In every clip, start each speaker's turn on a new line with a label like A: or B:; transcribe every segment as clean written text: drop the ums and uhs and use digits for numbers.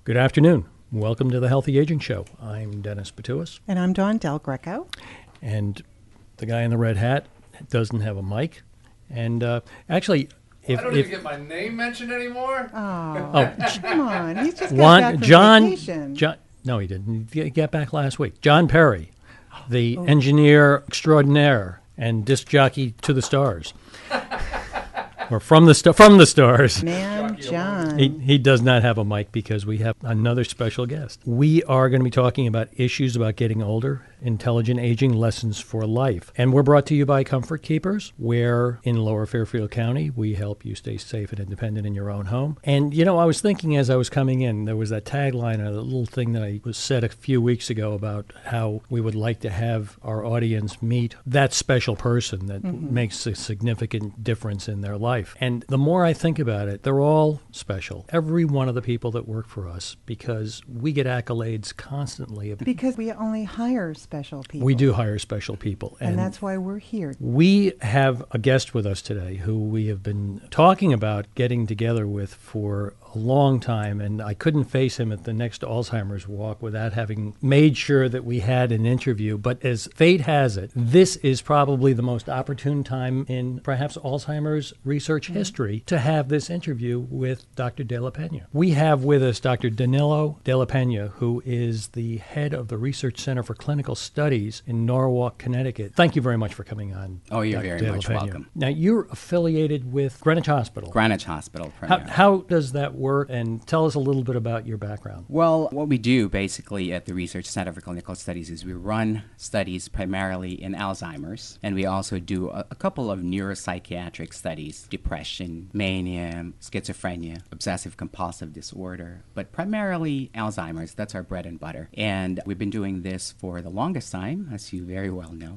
A: Good afternoon. Welcome to the Healthy Aging Show. I'm Dennis Patuis.
B: And I'm Dawn Del Greco.
A: And the guy in the red hat doesn't have a mic. And actually,
C: I don't even get my name mentioned anymore.
B: Oh, come on. He's just got back from vacation.
A: No, he didn't. He got back last week. John Perry, the engineer extraordinaire and disc jockey to the stars. Or from the stars.
B: Man, John.
A: He does not have a mic because we have another special guest. We are going to be talking about issues about getting older, intelligent aging, lessons for life. And we're brought to you by Comfort Keepers, where in Lower Fairfield County, we help you stay safe and independent in your own home. And, you know, I was thinking as I was coming in, there was that tagline, a little thing that I was said a few weeks ago about how we would like to have our audience meet that special person that makes a significant difference in their life. And the more I think about it, they're all special. Every one of the people that work for us, because we get accolades constantly.
B: Because we only hire special people.
A: We do hire special people.
B: And that's why we're here.
A: We have a guest with us today who we have been talking about getting together with for a long time, and I couldn't face him at the next Alzheimer's walk without having made sure that we had an interview. But as fate has it, this is probably the most opportune time in perhaps Alzheimer's research history to have this interview with Dr. De La Pena. We have with us Dr. Danilo De La Pena, who is the head of the Research Center for Clinical Studies in Norwalk, Connecticut. Thank you very much for coming on.
D: Oh, you're very much welcome.
A: Now, you're affiliated with Greenwich Hospital.
D: Greenwich Hospital, primarily.
A: How does that work? And tell us a little bit about your background.
D: Well, what we do basically at the Research Center for Clinical Studies is we run studies primarily in Alzheimer's, and we also do a couple of neuropsychiatric studies, depression, mania, schizophrenia, obsessive compulsive disorder, but primarily Alzheimer's. That's our bread and butter. And we've been doing this for the longest time, as you very well know,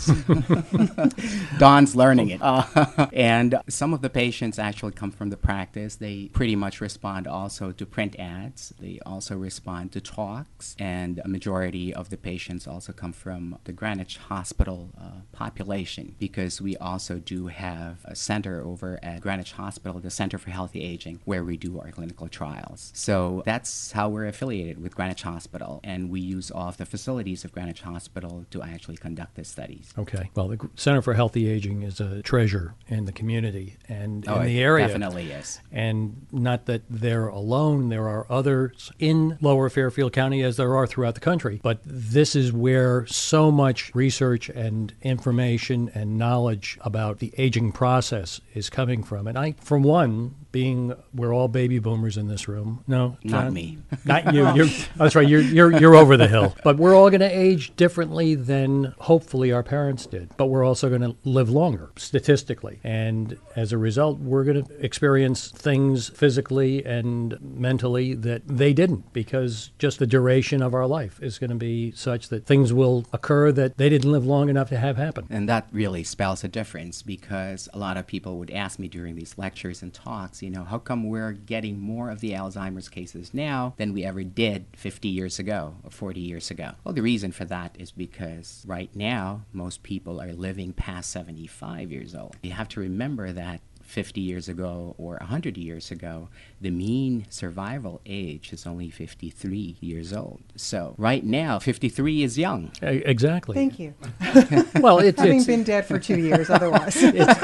D: Dennis. Don's learning it. And some of the patients actually come from the practice. They pretty much respond also to print ads. They also respond to talks. And a majority of the patients also come from the Greenwich Hospital population, because we also do have a center over at Greenwich Hospital, the Center for Healthy Aging, where we do our clinical trials. So that's how we're affiliated with Greenwich Hospital, and we use all of the facilities of Greenwich Hospital to actually conduct the studies.
A: Okay. Well, the Center for Healthy Aging is a treasure in the community and in the area.
D: Definitely is.
A: And not that they're alone. There are others in Lower Fairfield County, as there are throughout the country. But this is where so much research and information and knowledge about the aging process is coming from. And I, for one, we're all baby boomers in this room. No, John?
D: Not me.
A: Not you. That's right. You're over the hill. But we're all going to age differently than hopefully our parents did. But we're also going to live longer, statistically. And as a result, we're going to experience things physically and mentally that they didn't, because just the duration of our life is going to be such that things will occur that they didn't live long enough to have happen.
D: And that really spells a difference, because a lot of people would ask me during these lectures and talks, how come we're getting more of the Alzheimer's cases now than we ever did 50 years ago or 40 years ago? Well, the reason for that is because right now, most people are living past 75 years old. You have to remember that 50 years ago or 100 years ago, the mean survival age is only 53 years old. So right now, 53 is young.
A: Exactly.
B: Thank you.
A: Well,
B: having been dead for 2 years otherwise.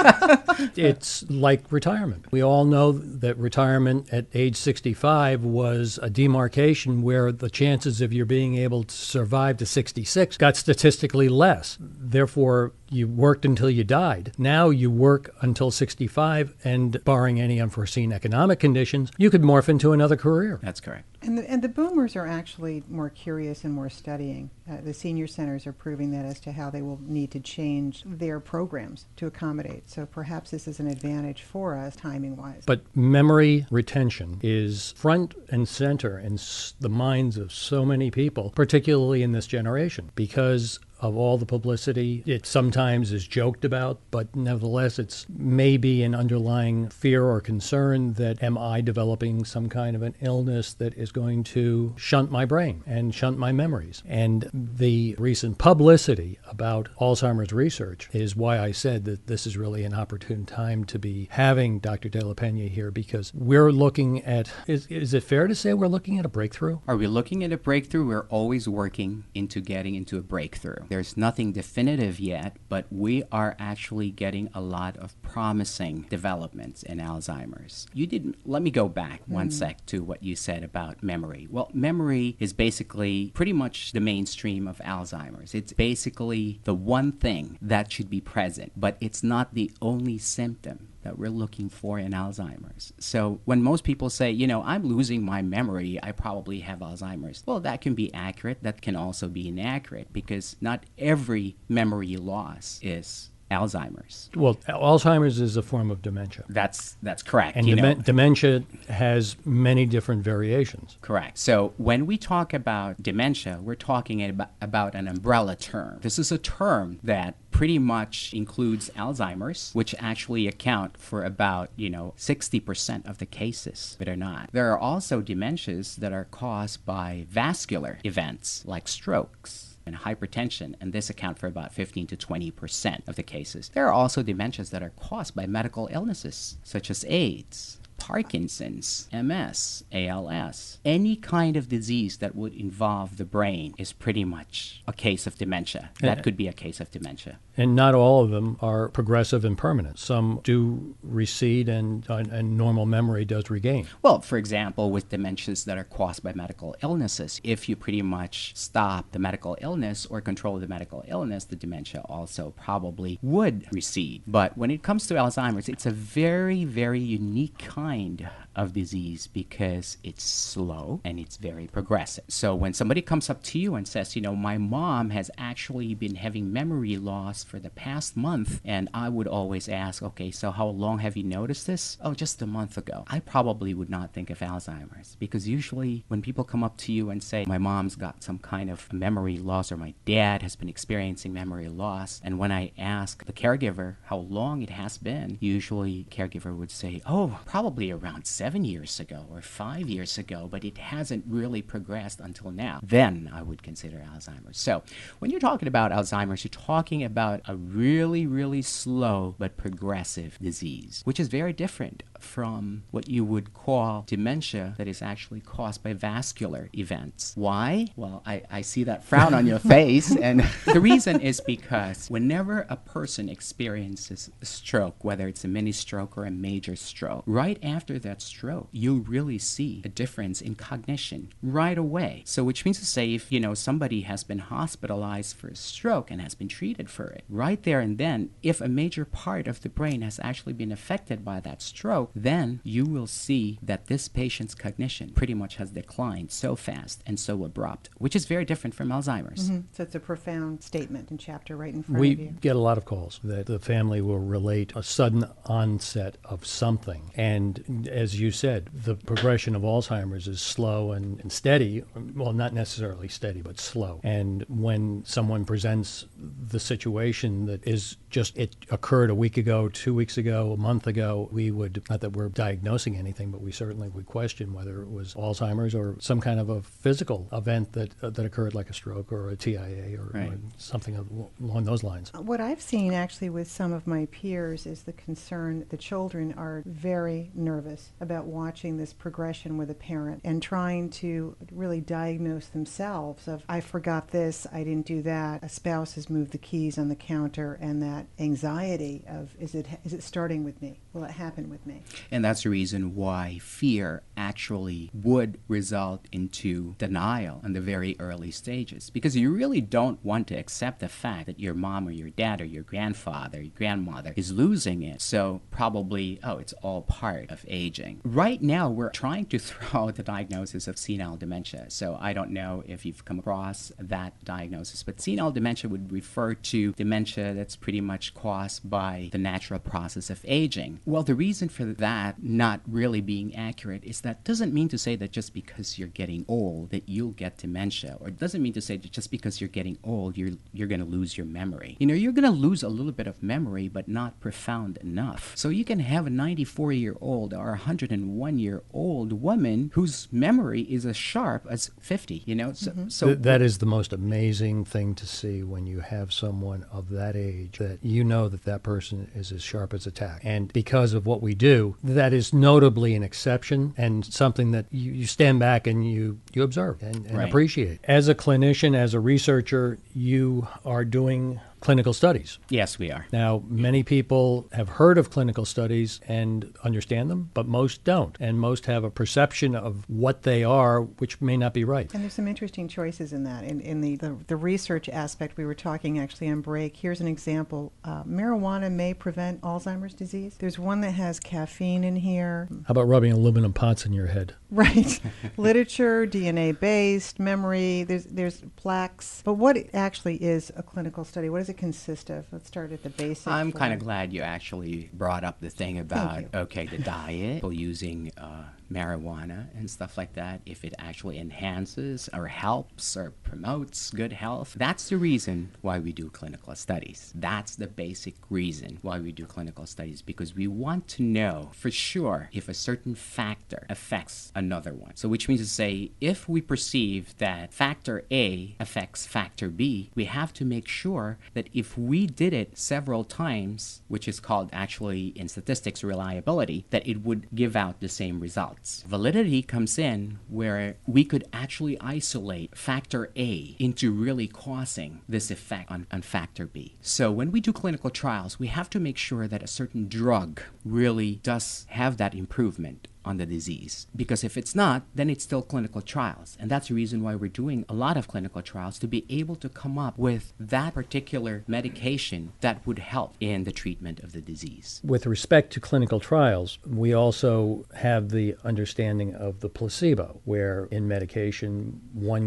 A: It's like retirement. We all know that retirement at age 65 was a demarcation where the chances of your being able to survive to 66 got statistically less. Therefore, you worked until you died. Now you work until 65, and barring any unforeseen economic conditions, you could morph into another career.
D: That's correct.
B: And the boomers are actually more curious and more studying. The senior centers are proving that as to how they will need to change their programs to accommodate. So perhaps this is an advantage for us timing-wise.
A: But memory retention is front and center in the minds of so many people, particularly in this generation, because of all the publicity. It sometimes is joked about, but nevertheless, it's maybe an underlying fear or concern that am I developing some kind of an illness that is going to shunt my brain and shunt my memories. And the recent publicity about Alzheimer's research is why I said that this is really an opportune time to be having Dr. De La Peña here, because we're looking at, is it fair to say we're looking at a breakthrough?
D: Are we looking at a breakthrough? We're always working into getting into a breakthrough. There's nothing definitive yet, but we are actually getting a lot of promising developments in Alzheimer's. Let me go back one sec to what you said about memory. Well, memory is basically pretty much the mainstream of Alzheimer's. It's basically the one thing that should be present, but it's not the only symptom that we're looking for in Alzheimer's. So when most people say, I'm losing my memory, I probably have Alzheimer's. Well, that can be accurate. That can also be inaccurate, because not every memory loss is Alzheimer's.
A: Well, Alzheimer's is a form of dementia.
D: That's correct.
A: And dementia has many different variations.
D: Correct. So when we talk about dementia, we're talking about an umbrella term. This is a term that pretty much includes Alzheimer's, which actually account for about, 60% of the cases, but are not. There are also dementias that are caused by vascular events like strokes and hypertension, and this account for about 15 to 20% of the cases. There are also dementias that are caused by medical illnesses, such as AIDS, Parkinson's, MS, ALS. Any kind of disease that would involve the brain is pretty much a case of dementia. That could be a case of dementia.
A: And not all of them are progressive and permanent. Some do recede and normal memory does regain.
D: Well, for example, with dementias that are caused by medical illnesses, if you pretty much stop the medical illness or control the medical illness, the dementia also probably would recede. But when it comes to Alzheimer's, it's a very, very unique kind of disease because it's slow and it's very progressive. So when somebody comes up to you and says, my mom has actually been having memory loss for the past month, and I would always ask, okay, so how long have you noticed this? Oh, just a month ago. I probably would not think of Alzheimer's, because usually when people come up to you and say, my mom's got some kind of memory loss, or my dad has been experiencing memory loss, and when I ask the caregiver how long it has been, usually the caregiver would say, oh, probably around 7 years ago or 5 years ago, but it hasn't really progressed until now. Then I would consider Alzheimer's. So when you're talking about Alzheimer's, you're talking about a really, really slow but progressive disease, which is very different from what you would call dementia that is actually caused by vascular events. Why? Well, I see that frown on your face, and the reason is because whenever a person experiences a stroke, whether it's a mini stroke or a major stroke, right after that stroke, you really see a difference in cognition right away. So which means to say, if somebody has been hospitalized for a stroke and has been treated for it, right there and then, if a major part of the brain has actually been affected by that stroke, then you will see that this patient's cognition pretty much has declined so fast and so abrupt, which is very different from Alzheimer's.
B: Mm-hmm. So it's a profound statement and chapter right in front
A: We
B: of you.
A: get a lot of calls that the family will relate a sudden onset of something. And as you said, the progression of Alzheimer's is slow and steady. Well, not necessarily steady, but slow. And when someone presents the situation that is just, it occurred a week ago, 2 weeks ago, a month ago, we would, not that we're diagnosing anything, but we certainly would question whether it was Alzheimer's or some kind of a physical event that occurred, like a stroke or a TIA or something along those lines.
B: What I've seen actually with some of my peers is the concern the children are very nervous about watching this progression with a parent and trying to really diagnose themselves of, I forgot this, I didn't do that, a spouse has moved the keys on the counter, and that anxiety of, is it starting with me? Will it happen with me?
D: And that's the reason why fear actually would result into denial in the very early stages, because you really don't want to accept the fact that your mom or your dad or your grandfather, your grandmother is losing it. So probably, it's all part of aging. Right now, we're trying to throw out the diagnosis of senile dementia. So I don't know if you've come across that diagnosis, but senile dementia would refer to dementia that's pretty much caused by the natural process of aging. Well, the reason for that not really being accurate is that doesn't mean to say that just because you're getting old that you'll get dementia, or it doesn't mean to say that just because you're getting old you're going to lose your memory. You're going to lose a little bit of memory, but not profound enough. So you can have a 94-year-old or a 101-year-old woman whose memory is as sharp as 50. So
A: That is the most amazing thing to see when you have someone of that age, that you know that person is as sharp as a tack. And because of what we do, that is notably an exception and something that you stand back and you observe and
D: Right.
A: appreciate. As a clinician, as a researcher, you are doing clinical studies.
D: Yes, we are.
A: Now, many people have heard of clinical studies and understand them, but most don't. And most have a perception of what they are, which may not be right.
B: And there's some interesting choices in that. In the research aspect, we were talking actually on break. Here's an example. Marijuana may prevent Alzheimer's disease. There's one that has caffeine in here.
A: How about rubbing aluminum pots in your head?
B: Right. Literature, DNA-based, memory, there's plaques. But what actually is a clinical study? What does it consist of? Let's start at the basics.
D: I'm kind of glad you actually brought up the thing about, the diet, people using marijuana and stuff like that, if it actually enhances or helps or promotes good health. That's the reason why we do clinical studies. That's the basic reason why we do clinical studies, because we want to know for sure if a certain factor affects another one. So which means to say, if we perceive that factor A affects factor B, we have to make sure that if we did it several times, which is called actually in statistics reliability, that it would give out the same result. Validity comes in where we could actually isolate factor A into really causing this effect on factor B. So when we do clinical trials, we have to make sure that a certain drug really does have that improvement on the disease. Because if it's not, then it's still clinical trials. And that's the reason why we're doing a lot of clinical trials, to be able to come up with that particular medication that would help in the treatment of the disease.
A: With respect to clinical trials, we also have the understanding of the placebo, where in medication,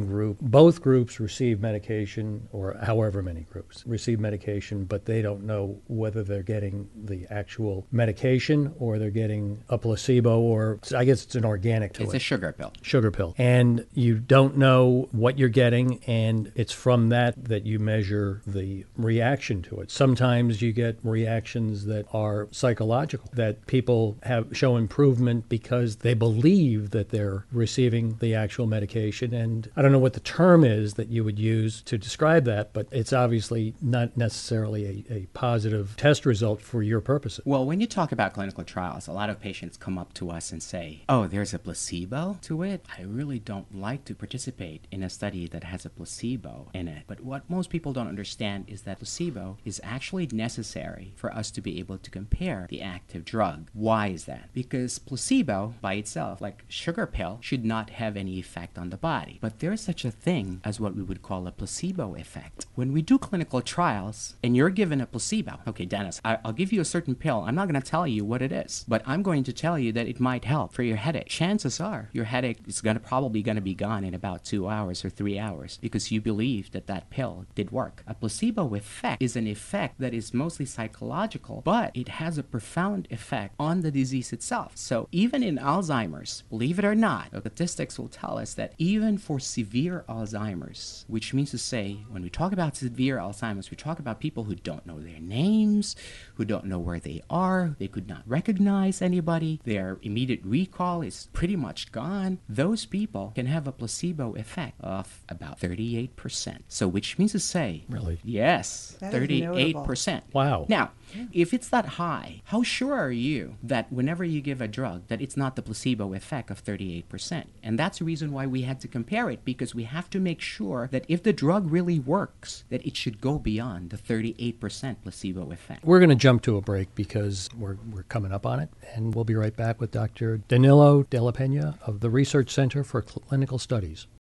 A: both groups receive medication, or however many groups receive medication, but they don't know whether they're getting the actual medication or they're getting a placebo, or I guess it's an organic to it.
D: It's a sugar pill.
A: Sugar pill. And you don't know what you're getting, and it's from that you measure the reaction to it. Sometimes you get reactions that are psychological, that people show improvement because they believe that they're receiving the actual medication. And I don't know what the term is that you would use to describe that, but it's obviously not necessarily a positive test result for your purposes.
D: Well, when you talk about clinical trials, a lot of patients come up to us and say, oh, there's a placebo to it? I really don't like to participate in a study that has a placebo in it. But what most people don't understand is that placebo is actually necessary for us to be able to compare the active drug. Why is that? Because placebo by itself, like sugar pill, should not have any effect on the body. But there is such a thing as what we would call a placebo effect. When we do clinical trials and you're given a placebo, okay, Dennis, I'll give you a certain pill. I'm not going to tell you what it is, but I'm going to tell you that it might help for your headache. Chances are your headache is probably going to be gone in about 2 hours or 3 hours because you believe that pill did work. A placebo effect is an effect that is mostly psychological, but it has a profound effect on the disease itself. So even in Alzheimer's, believe it or not, statistics will tell us that even for severe Alzheimer's, which means to say, when we talk about severe Alzheimer's, we talk about people who don't know their names, who don't know where they are, they could not recognize anybody, their immediate recall is pretty much gone. Those people can have a placebo effect of about 38%. So which means to say,
A: Really?
D: Yes,
B: That is
D: 38%.
A: Wow.
D: Now, if it's that high, how sure are you that whenever you give a drug that it's not the placebo effect of 38%? And that's the reason why we had to compare it, because we have to make sure that if the drug really works, that it should go beyond the 38% placebo effect.
A: We're going to jump to a break because we're coming up on it, and we'll be right back with Dr. Danilo Della Pena of the Research Center for Clinical Studies.